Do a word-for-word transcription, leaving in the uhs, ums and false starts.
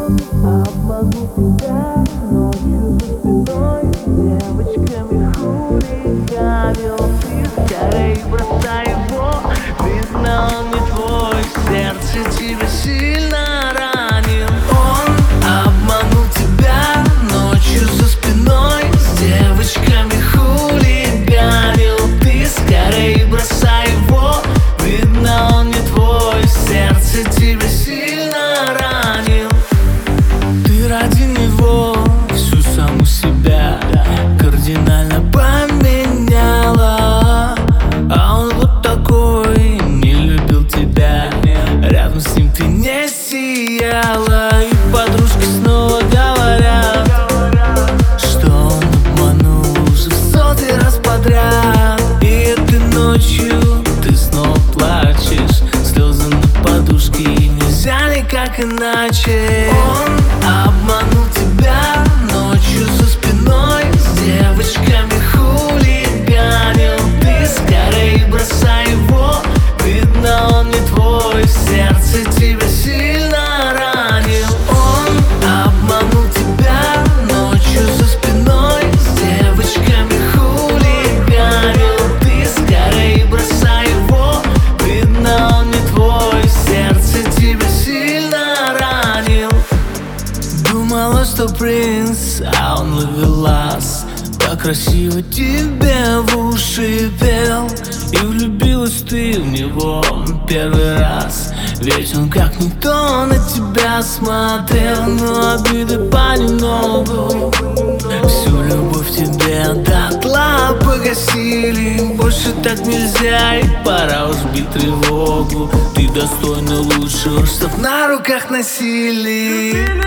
обманул тебя ночью за спиной, девочками хулиганил. Ты скорей бросай его, видно он не твой, сердце тебя сильно ранил. Он обманул тебя ночью за спиной, с девочками хулиганил. Ты скорей бросай его, видно он не твой, сердце тебя сильно ранил. Ты ради него всю саму себя кардинально поменяла, а он вот такой, не любил тебя, рядом с ним ты не сияла. И подружки снова говорят, что он обманул уже в сотый раз подряд. И этой ночью ты снова плачешь, слезы на подушке, нельзя никак иначе. Он обманул тебя ночью за спиной, с девочками хулиганил. Ты скорей бросай его, видно он не твой, сердце тебя сильно ранил. Он обманул тебя ночью за спиной, с девочками хулиганил. Ты скорей бросай его, видно он не твой, сердце тебя сильно ранил. Думала, что принц, а он ловелас, так красиво тебе в уши пел. И влюбилась ты в него первый раз, ведь он как никто на тебя смотрел. Но обиды понемногу всю любовь тебе дотла погасили. Больше так нельзя, и пора уж бить тревогу. Ты достойна лучшего, чтоб на руках носили.